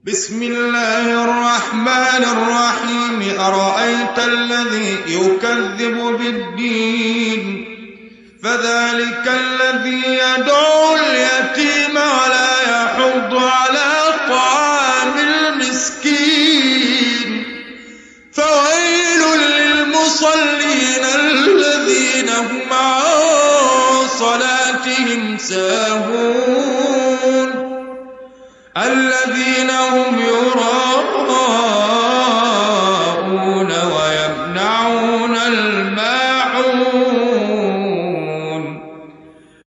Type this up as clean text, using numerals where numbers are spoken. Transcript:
بسم الله الرحمن الرحيم أرأيت الذي يكذب بالدين فذلك الذي يدعو اليتيم ولا يحض على طعام المسكين فويل للمصلين الذين هم عن صلاتهم ساهون الذين هم يراءون